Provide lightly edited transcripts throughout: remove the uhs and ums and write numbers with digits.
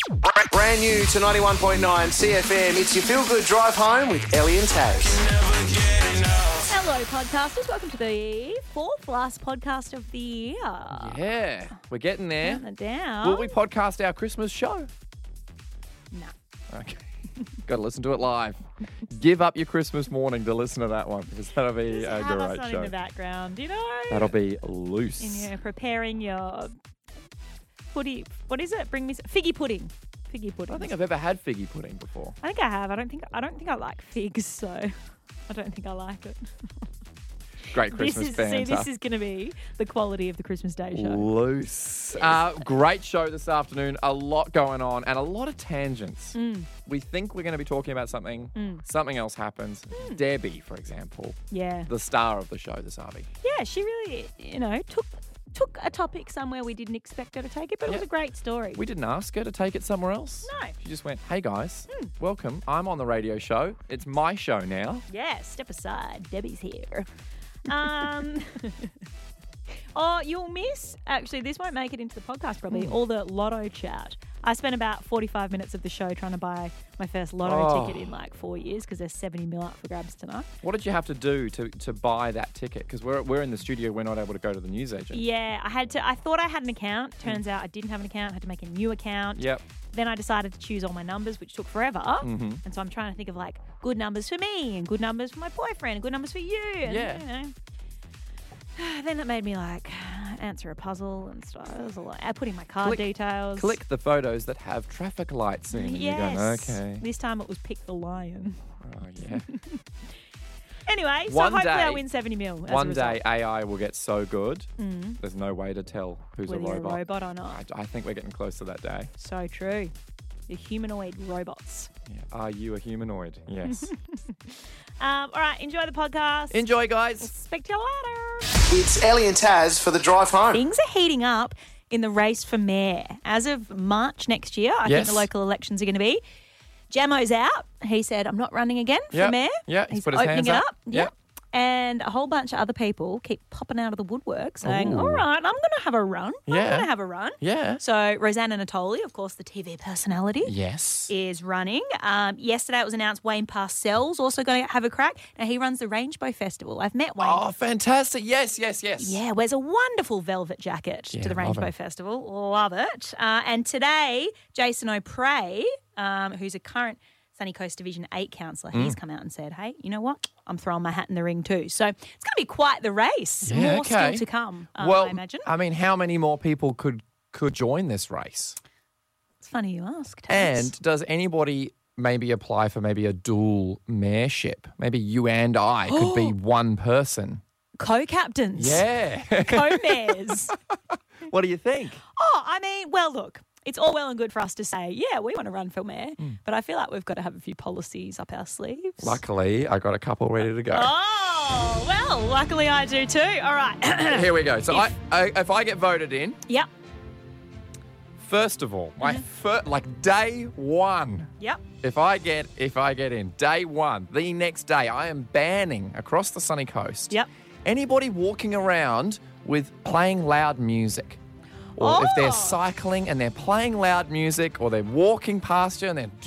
Brand new to 91.9 CFM. It's your feel-good drive home with Ellie and Taz. Hello, podcasters. Welcome to the fourth last podcast of the year. Yeah, we're getting there. Counting it down. Will we podcast our Christmas show? No. Okay. Got to listen to it live. Give up your Christmas morning to listen to that one because that'll be Just a have us great on show. in the background, you know? That'll be loose. And you're preparing your what is it? Figgy pudding. Figgy I pudding. don't think I've ever had figgy pudding before. I think I have. I don't think I like figs, so I don't think I like it. Great Christmas banter. This is going to be the quality of the Christmas Day show. Loose. Great show this afternoon. A lot going on and a lot of tangents. We think we're going to be talking about something. Something else happens. Debbie, for example, Yeah. the star of the show this Arby. Yeah, she really, took a topic somewhere we didn't expect her to take it, but it was a great story. We didn't ask her to take it somewhere else. No. She just went, hey guys, welcome. I'm on the radio show. It's my show now. Yeah, step aside. Debbie's here. Oh, you'll miss, actually, this won't make it into the podcast probably, all the lotto chat. I spent about 45 minutes of the show trying to buy my first lotto ticket in like 4 years because there's 70 mil up for grabs tonight. What did you have to do to buy that ticket? Because we're in the studio, we're not able to go to the newsagent. Yeah, I thought I had an account. Turns out I didn't have an account. I had to make a new account. Yep. Then I decided to choose all my numbers, which took forever. And so I'm trying to think of like good numbers for me and good numbers for my boyfriend and good numbers for you. And, Yeah. Then it made me like answer a puzzle and stuff. It was a lot. I put in my card details. Click the photos that have traffic lights in. And Yes. you're going, okay. This time it was pick the lion. Oh, yeah. Anyway, so One hopefully I day- win 70 mil. As One a result. day AI will get so good, there's no way to tell who's Whether a you're robot. a robot or not. I think we're getting close to that day. So true. The humanoid robots. Yeah. Are you a humanoid? Yes. All right, enjoy the podcast. Enjoy, guys. Speak to you later. It's Ellie and Taz for the drive home. Things are heating up in the race for mayor. As of March next year, I think Yes. the local elections are going to be. Jamo's out. He said, I'm not running again for Yep. mayor. Yeah, he's put his opening hands it up. up. Yep. And a whole bunch of other people keep popping out of the woodwork saying, Ooh. all right, I'm going to have a run. I'm Yeah. going to have a run. Yeah. So Rosanna Natoli, of course, the TV personality, Yes. is running. Yesterday it was announced Wayne Parcells also going to have a crack. Now, he runs the Rainbow Festival. I've met Wayne. Oh, fantastic. Yes. Yeah, wears a wonderful velvet jacket to the love Rainbow it. Festival. Love it. And today, Jason O'Prey, who's a current Sunny Coast Division 8 councillor, he's come out and said, hey, you know what? I'm throwing my hat in the ring too. So it's going to be quite the race. Yeah, More okay. still to come, Well, I imagine. I mean, how many more people could join this race? It's funny you ask. Taz. And does anybody maybe apply for maybe a dual mayorship? Maybe you and I could be one person. Co-captains. Yeah. Co-mayors. What do you think? Oh, I mean, well, look, it's all well and good for us to say, yeah, we want to run for mayor, but I feel like we've got to have a few policies up our sleeves. Luckily, I got a couple ready to go. Oh, well, luckily I do too. All right. Here we go. So if I get voted in, Yep. first of all, my day one. Yep. If I get in day one, the next day, I am banning across the sunny coast. Yep. Anybody walking around with playing loud music. Or if they're Oh. cycling and they're playing loud music, or they're walking past you and they're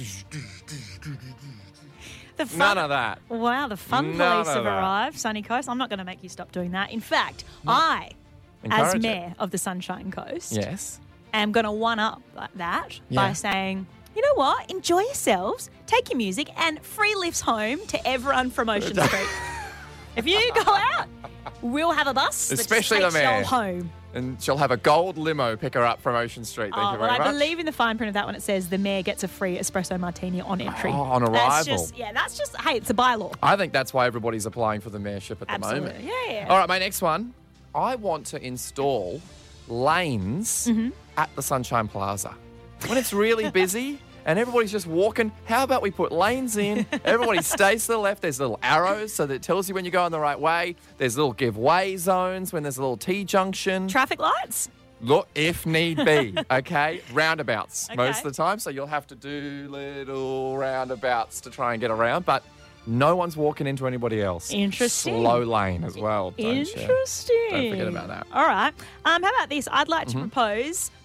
The fun, none of that. Wow, the fun None police of have that. arrived. Sunny Coast, I'm not going to make you stop doing that. In fact, I, Encourage as it. mayor of the Sunshine Coast, Yes. am going to one-up that Yeah. by saying, you know what, enjoy yourselves, take your music, and free lifts home to everyone from Ocean Street. If you go out, we'll have a bus Especially that the takes you all mayor. home. And she'll have a gold limo pick her up from Ocean Street. Thank you very I much. believe in the fine print of that one. It says the mayor gets a free espresso martini on entry. Oh, on That's arrival. hey, it's a bylaw. I think that's why everybody's applying for the mayorship at the Absolutely. moment. Yeah. All right, my next one. I want to install lanes Mm-hmm. at the Sunshine Plaza. When it's really busy and everybody's just walking, how about we put lanes in? Everybody stays to the left. There's little arrows so that it tells you when you're going the right way. There's little give way zones when there's a little T-junction. Traffic lights? Look, if need be, okay? Roundabouts most Okay. of the time. So you'll have to do little roundabouts to try and get around. But no one's walking into anybody else. Interesting. Slow lane as well. Don't you? Interesting. Don't forget about that. All right. How about this? I'd like to propose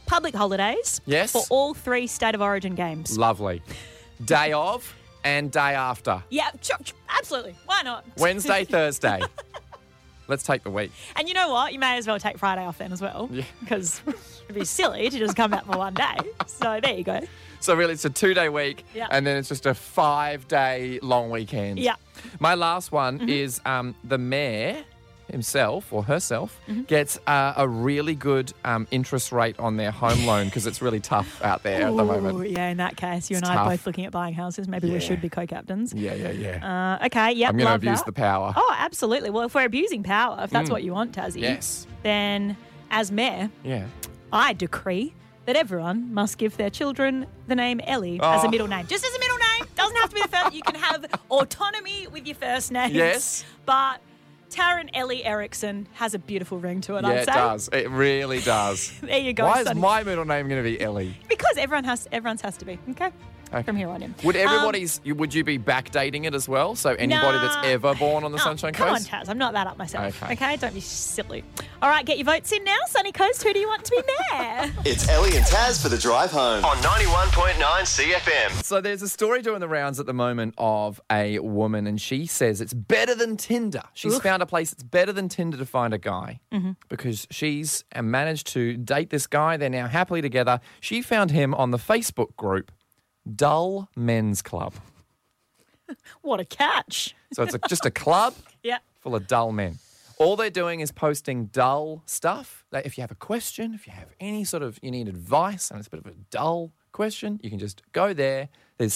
public holidays Yes. for all 3 State of Origin games. Lovely. Day of and day after. Yeah, absolutely. Why not? Wednesday, Thursday. Let's take the week. And you know what? You may as well take Friday off then as well. Yeah. Because it'd be silly to just come back for one day. So there you go. So really, it's a 2-day week, Yeah. and then it's just a 5-day long weekend. Yeah. My last one is the mayor himself or herself gets a really good interest rate on their home loan because it's really tough out there at the Ooh, moment. yeah, in that case, you It's and I are tough. both looking at buying houses. Maybe we Yeah. should be co-captains. Yeah. Okay, yep, I'm going to love abuse that. the power. Oh, absolutely. Well, if we're abusing power, if that's what you want, Tassie, Yes. then as mayor, Yeah. I decree that everyone must give their children the name Ellie as a Oh. middle name. Just as a middle name. Doesn't have to be the first. You can have autonomy with your first name. Yes. But Taryn Ellie Erickson has a beautiful ring to it, Yeah, I'd it say. does. It really does. There you go, Why is Sonny. my middle name going to be Ellie? Because everyone's has to be, okay? From here on in. Would would you be backdating it as well? So anybody Nah. that's ever born on the Sunshine Come Coast? on, Taz. I'm not that up myself. Okay. Okay, don't be silly. All right, get your votes in now. Sunny Coast, who do you want to be mayor? It's Ellie and Taz for the drive home on 91.9 CFM. So there's a story doing the rounds at the moment of a woman, and she says it's better than Tinder. She's found a place that's better than Tinder to find a guy because she's managed to date this guy. They're now happily together. She found him on the Facebook group Dull Men's Club. What a catch. So it's just a club Yeah. full of dull men. All they're doing is posting dull stuff. Like if you have a question, if you have any sort of, you need advice and it's a bit of a dull question, you can just go there. There's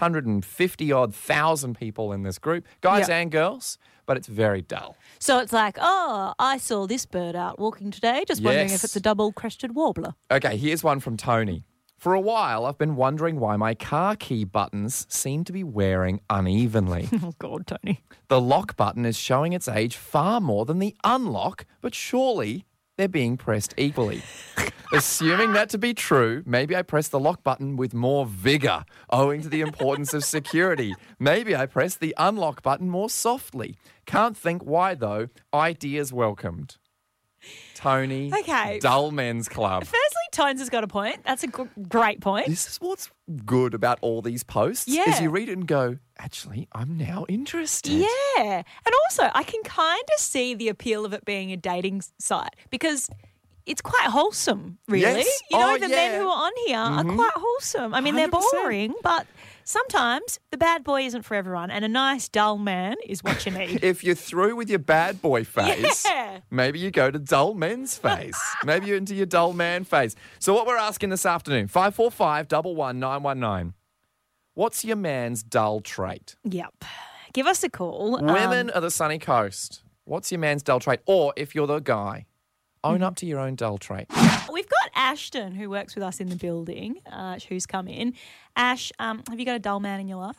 650,000 people in this group, guys Yeah. and girls, but it's very dull. So it's like, oh, I saw this bird out walking today. Just wondering Yes. if it's a double-crested warbler. Okay, here's one from Tony. For a while, I've been wondering why my car key buttons seem to be wearing unevenly. Oh, God, Tony. The lock button is showing its age far more than the unlock, but surely they're being pressed equally. Assuming that to be true, maybe I press the lock button with more vigour, owing to the importance of security. Maybe I press the unlock button more softly. Can't think why, though. Ideas welcomed. Tony, Okay. Dull Men's Club. Firstly, Tones has got a point. That's a great point. This is what's good about all these posts, Yeah. is you read it and go, actually, I'm now interested. Yeah. And also, I can kind of see the appeal of it being a dating site because it's quite wholesome, really. Yes. You know, Oh, the yeah. men who are on here are quite wholesome. I mean, they're 100%. boring, but sometimes the bad boy isn't for everyone, and a nice, dull man is what you need. If you're through with your bad boy phase, Yeah. maybe you go to dull men's phase. Maybe you're into your dull man phase. So what we're asking this afternoon, 545 11919. What's your man's dull trait? Yep. Give us a call. Women of the sunny coast. What's your man's dull trait? Or if you're the guy, own up to your own dull trait. We've got Ashton, who works with us in the building, who's come in. Ash, have you got a dull man in your life?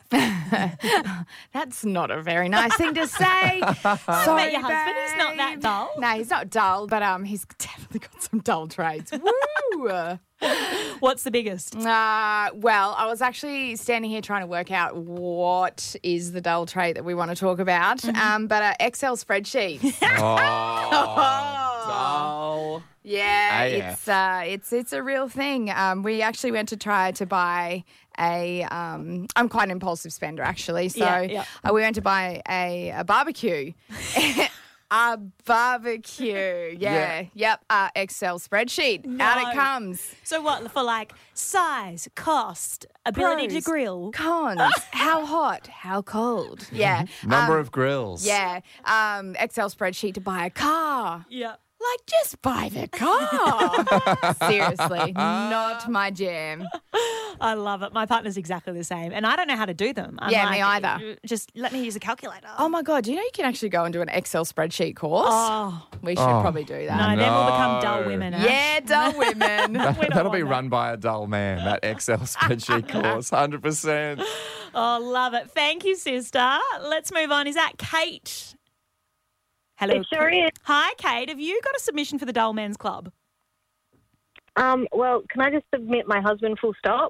That's not a very nice thing to say. I met your husband. He's not that dull. No, he's not dull, but he's definitely got some dull traits. Woo! What's the biggest? Well, I was actually standing here trying to work out what is the dull trait that we want to talk about. But Excel spreadsheets. Dull. Yeah, AF. it's a real thing. We actually went to try to buy a. I'm quite an impulsive spender, actually. So Yeah. we went to buy a barbecue. A barbecue, Yeah. yep. Excel spreadsheet. Out No. it comes. So what, for like size, cost, ability to Pros, grill? Cons. How hot? How cold? Yeah. Number of grills. Yeah. Excel spreadsheet to buy a car. Yeah. Like, just buy the car. Seriously, not my jam. I love it. My partner's exactly the same. And I don't know how to do them. I'm Yeah, me like, either. Just let me use a calculator. Oh my God, do you know you can actually go and do an Excel spreadsheet course? Oh, We should probably do no, that. then we'll become No. dull women. Ash. Yeah, dull women. We don't That'll be want run by a dull man, that Excel spreadsheet course, 100%. Oh, love it. Thank you, sister. Let's move on. Is that Kate? Hello. It sure is. Hi, Kate. Have you got a submission for the Dull Men's Club? Well, can I just submit my husband full stop?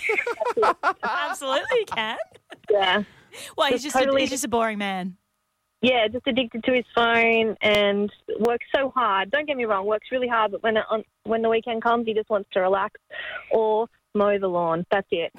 Absolutely, you can. Yeah. Well, he's Just just totally- he's just a boring man. yeah, just addicted to his phone and works so hard. Don't get me wrong, works really hard, but when the weekend comes, he just wants to relax or mow the lawn. That's it.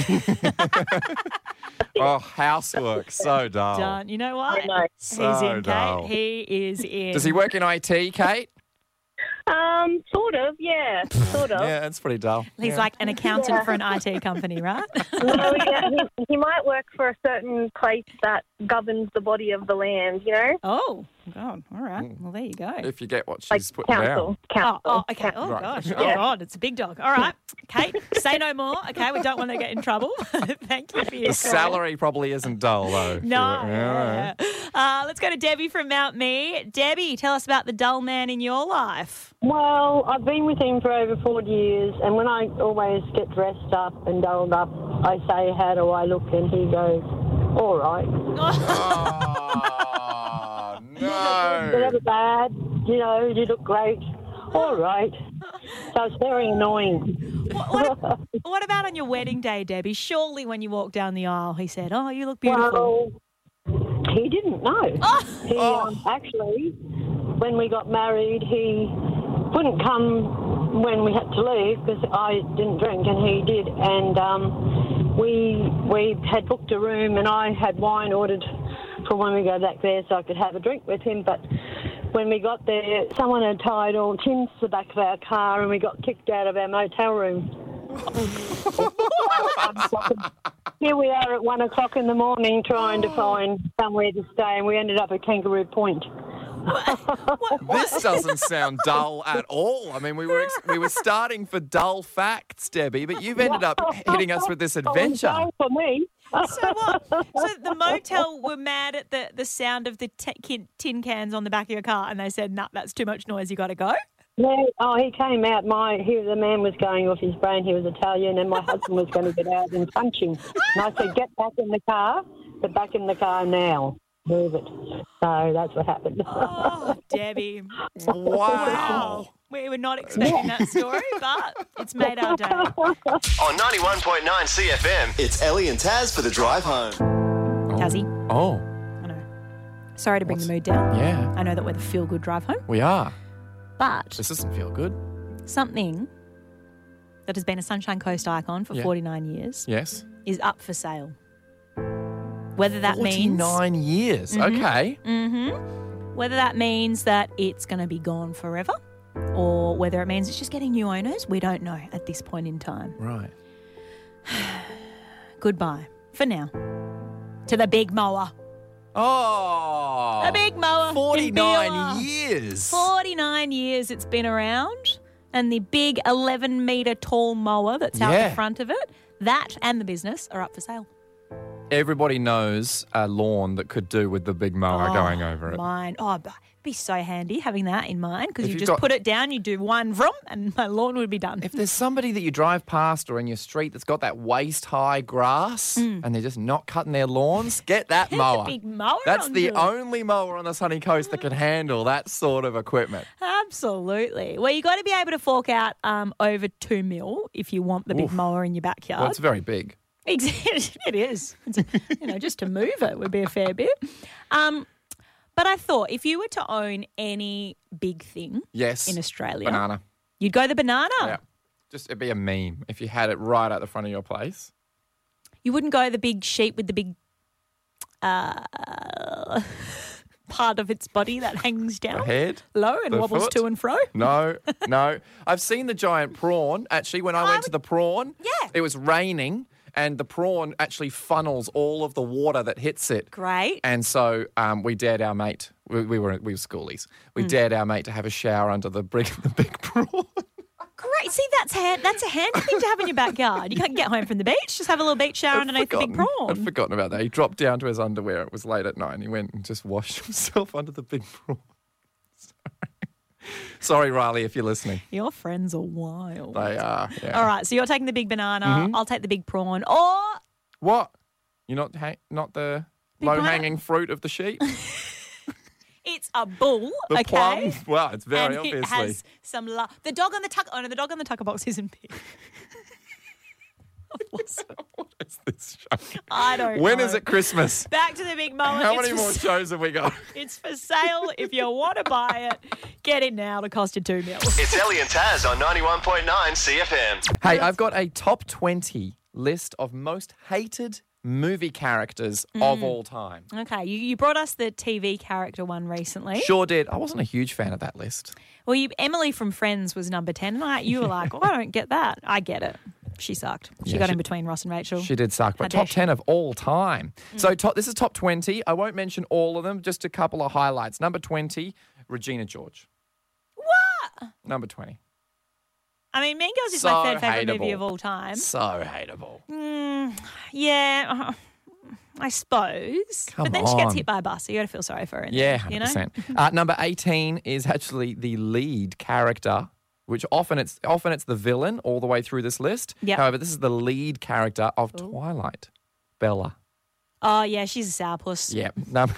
Oh, housework, so dull. Done. You know what? I know. He's So in, dull. Kate. He is in. Does he work in IT, Kate? Sort of, yeah, sort of. Yeah, it's pretty dull. He's like an accountant for an IT company, right? No, yeah, he might work for a certain place that governs the body of the land, you know? Oh, God. All right. Well, there you go. If you get what Like she's putting down. council. Okay. Oh, Right. gosh. Oh. Oh, God. It's a big dog. All right. Kate, say no more. Okay. We don't want to get in trouble. Thank you for your The call. salary probably isn't dull, though. No. Yeah. Let's go to Debbie from Mount Me. Debbie, tell us about the dull man in your life. Well, I've been with him for over 40 years, and when I always get dressed up and dolled up, I say, how do I look? And he goes, all right. Oh, no. Never bad. You know, you look great. All right. So it's very annoying. What about on your wedding day, Debbie? Surely when you walked down the aisle, he said, oh, you look beautiful. Well, he didn't know. He actually, when we got married, he wouldn't come when we had to leave because I didn't drink and he did. And we had booked a room and I had wine ordered for when we go back there so I could have a drink with him. But when we got there, someone had tied all tins to the back of our car and we got kicked out of our motel room. Here we are at 1 o'clock in the morning trying to find somewhere to stay, and we ended up at Kangaroo Point. This doesn't sound dull at all. I mean, we were starting for dull facts, Debbie, but you've ended up hitting us with this adventure. Oh, for me. So what? So the motel were mad at the sound of the tin cans on the back of your car and they said, nah, that's too much noise, you got to go? Yeah, he came out. The man was going off his brain. He was Italian, and my husband was going to get out and punch him. And I said, "Get back in the car. Get back in the car now. Move it." So that's what happened. Oh, Debbie. Wow. We were not expecting that story, but it's made our day. On 91.9 CFM, it's Ellie and Taz for the drive home. Tazzy, Oh, I know. Sorry to bring the mood down. yeah, I know that we're the feel-good drive home, we are. but This doesn't feel good. something that has been a Sunshine Coast icon for 49 years Yes. is up for sale. Whether that means 49 years. Okay. whether that means that it's going to be gone forever or whether it means it's just getting new owners, we don't know at this point in time. Right. Goodbye for now to the big mower. Oh. The big mower. in 49 Beerwah. years. 49 years it's been around, and the big 11-metre tall mower that's out Yeah. the front of it, that and the business are up for sale. Everybody knows a lawn that could do with the big mower going over it. Mine. Oh, it'd be so handy having that in mind because If you you've just got- put it down, you do one vroom, and my lawn would be done. If there's somebody that you drive past or in your street that's got that waist-high grass and they're just not cutting their lawns, get that Get mower. the big mower That's onto the it. only mower on the sunny coast that can handle that sort of equipment. Absolutely. Well, you got to be able to fork out over $2 million if you want the big mower in your backyard. Well, it's very big. It is. It's, just to move it would be a fair bit. But I thought if you were to own any big thing Yes. in Australia, Banana. you'd go the banana. Yeah. Just it'd be a meme if you had it right at the front of your place. You wouldn't go the big sheep with the big part of its body that hangs The down head. low and the wobbles foot. to and fro. No, no. I've seen the giant prawn. Actually, when I went to the prawn, Yeah. it was raining and the prawn actually funnels all of the water that hits it. Great. And so we dared our mate. We were schoolies. We dared our mate to have a shower under the big prawn. Great. See, that's a handy thing to have in your backyard. You can't get home from the beach, just have a little beach shower underneath the big I'd prawn. forgotten about that. He dropped down to his underwear. It was late at night and he went and just washed himself under the big prawn. Sorry, Riley, if you're listening. Your friends are wild. They are. Yeah. All right, so you're taking the big banana. Mm-hmm. I'll take the big prawn. Or What? You're not the Big low-hanging fruit of the sheep? it's a bull, The okay? plum? Well, it's very and obviously. it has some love. The dog on the tucker. Oh no, the dog on the tucker box isn't big. I've lost it. What a is this show? I don't know. When is it Christmas? Back to the big moment. How It's many for more shows have we got? It's for sale. If you want to buy it, get it now. It'll cost you $2 million. It's Ellie and Taz on 91.9 CFM. Hey, I've got a top 20 list of most hated movie characters of all time. Okay, you brought us the TV character one recently. Sure did. I wasn't a huge fan of that list. Well, Emily from Friends was number 10, and you were like, oh, I don't get that. I get it. She sucked. She got in between Ross and Rachel. She did suck, How but dare top she? 10 of all time. So this is top 20. I won't mention all of them, just a couple of highlights. Number 20, Regina George. What? Number 20. I mean, Mean Girls is So my third favourite movie hateable. of all time. So hateable. Yeah, I suppose. Come but then she gets on. hit by a bus, so you got to feel sorry for her. Yeah, 100%. You know? Number 18 is actually the lead character, which often it's the villain all the way through this list. Yep. However, this is the lead character of Twilight, Bella. Oh, yeah, she's a sourpuss. Yeah.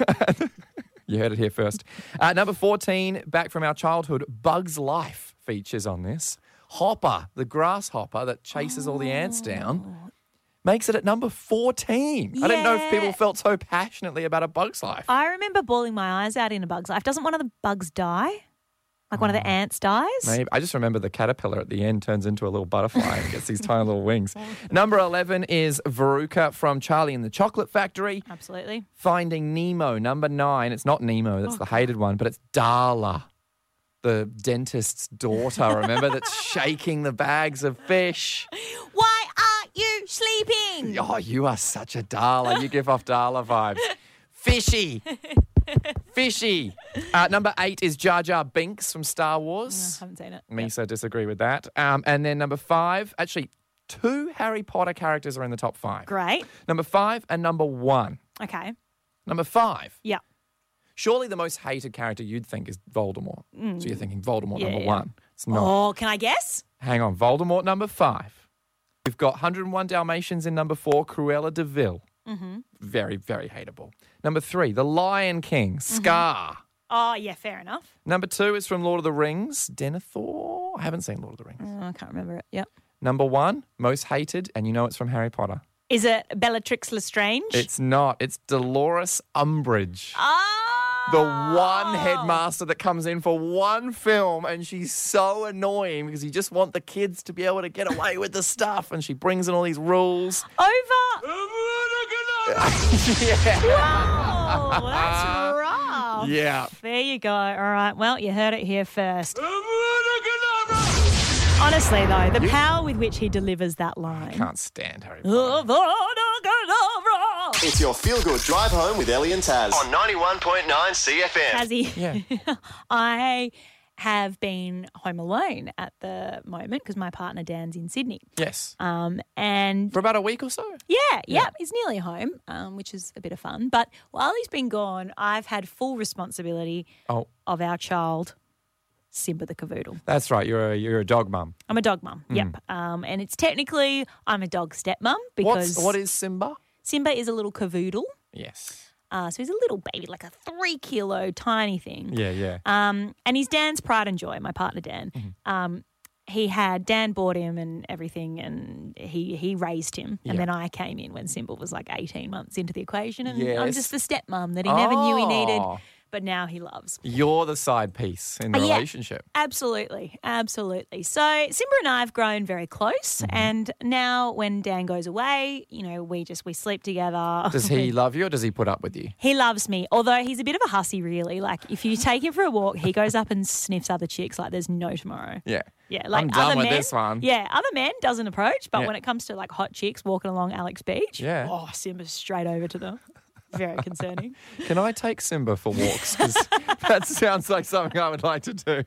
You heard it here first. Number 14, back from our childhood, Bug's Life features on this. Hopper, the grasshopper that chases all the ants down, makes it at number 14. I didn't know if people felt so passionately about A Bug's Life. I remember bawling my eyes out in A Bug's Life. Doesn't one of the bugs die? Like one of the ants dies? Maybe. I just remember the caterpillar at the end turns into a little butterfly and gets these tiny little wings. Number 11 is Veruca from Charlie and the Chocolate Factory. Absolutely. Finding Nemo, number 9. It's not Nemo, that's the hated one, but it's Darla, the dentist's daughter, remember, that's shaking the bags of fish. Why aren't you sleeping? Oh, you are such a Darla. You give off Darla vibes. Fishy. Fishy. Number 8 is Jar Jar Binks from Star Wars. I haven't seen it. Me so disagree with that. And then number 5, actually 2 Harry Potter characters are in the top 5. Great. Number 5 and number 1. Okay. Number 5. Yeah. Surely the most hated character you'd think is Voldemort. So you're thinking Voldemort number Yeah. 1. It's not. Oh, can I guess? Hang on. Voldemort number 5. We've got 101 Dalmatians in number 4, Cruella de Vil. Very, very hateable. Number 3, The Lion King, Scar. Oh, yeah, fair enough. Number 2 is from Lord of the Rings, Denethor. I haven't seen Lord of the Rings. Oh, I can't remember it. Yep. Number 1, most hated, and you know it's from Harry Potter. Is it Bellatrix Lestrange? It's not. It's Dolores Umbridge. Oh! The one headmaster that comes in for one film, and she's so annoying because you just want the kids to be able to get away with the stuff, and she brings in all these rules. Over. Yeah. Oh, that's rough. Yeah. There you go. All right. Well, you heard it here first. Honestly, though, the power with which he delivers that line. Can't stand Harry Potter. It's your feel-good drive home with Ellie and Taz on 91.9 CFM. Tazzy, Yeah. I have been home alone at the moment because my partner Dan's in Sydney. Yes. And For about a week or so? yeah, he's nearly home, which is a bit of fun. But while he's been gone, I've had full responsibility Oh, of our child, Simba the Cavoodle. that's right. You're a dog mum. I'm a dog mum, yep. And it's technically I'm a dog stepmum because What is Simba? Simba is a little cavoodle. Yes. So he's a little baby, like a 3-kilo tiny thing. Yeah. And he's Dan's pride and joy, my partner Dan. Dan bought him and everything, and he raised him. And Yeah. then I came in when Simba was like 18 months into the equation, and I'm Yes. just the stepmom that he never knew he needed, Oh. but now he loves. You're the side piece in the Yeah. relationship. Absolutely. So Simba and I have grown very close, and now when Dan goes away, we sleep together. Does he love you or does he put up with you? He loves me, although he's a bit of a hussy, really. Like, if you take him for a walk, he goes up and sniffs other chicks like there's no tomorrow. Yeah. Yeah, like I'm done other with men, this one. Yeah, other men doesn't approach, but Yeah. when it comes to like hot chicks walking along Alex Beach, Yeah. oh, Simba's straight over to them. Very concerning. Can I take Simba for walks? Because that sounds like something I would like to do.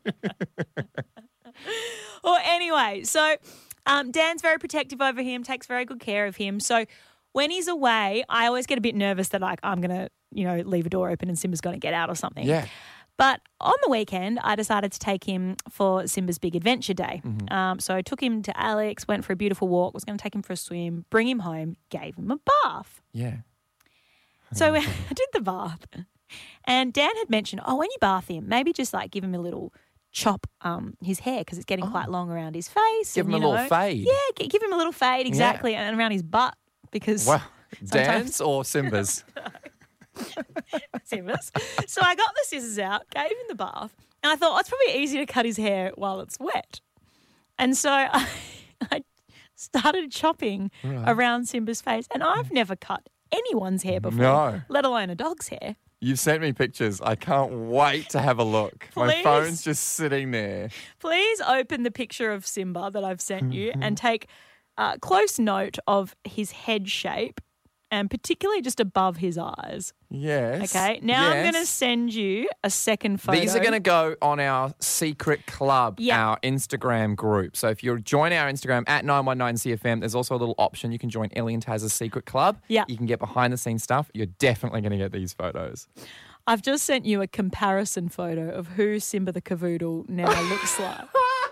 Well, anyway, so Dan's very protective over him, takes very good care of him. So when he's away, I always get a bit nervous that like I'm going to, leave a door open and Simba's going to get out or something. Yeah. But on the weekend, I decided to take him for Simba's Big Adventure Day. So I took him to Alex, went for a beautiful walk, was going to take him for a swim, bring him home, gave him a bath. Yeah. So I did the bath. And Dan had mentioned, when you bath him, maybe just like give him a little chop his hair because it's getting quite long around his face. Give and, him a little fade. Yeah, give him a little fade, exactly, and around his butt because Wow. sometimes- Dan's or Simba's? scissors. So I got the scissors out, gave him the bath, and I thought, it's probably easier to cut his hair while it's wet. And so I started chopping around Simba's face, and I've never cut anyone's hair before, No. let alone a dog's hair. You've sent me pictures. I can't wait to have a look. My Please. phone's just sitting there. Please open the picture of Simba that I've sent you and take close note of his head shape, and particularly just above his eyes. Yes. Okay, now I'm Yes. going to send you a second photo. These are going to go on our secret club, Yeah. our Instagram group. So if you join our Instagram at 919CFM, there's also a little option. You can join Ellie and Taz's secret club. Yeah. You can get behind the scenes stuff. You're definitely going to get these photos. I've just sent you a comparison photo of who Simba the Cavoodle now looks like.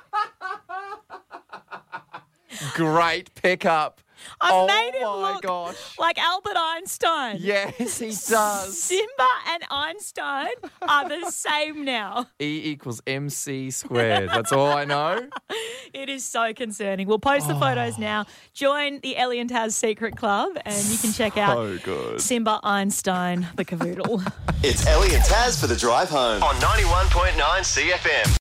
Great pickup. I've made him my look gosh. like Albert Einstein. Yes, he does. Simba and Einstein are the same now. E = MC squared. That's all I know. It is so concerning. We'll post the photos now. Join the Ellie and Taz Secret Club and you can check out So good. Simba Einstein the Cavoodle. It's Ellie and Taz for the drive home on 91.9 CFM.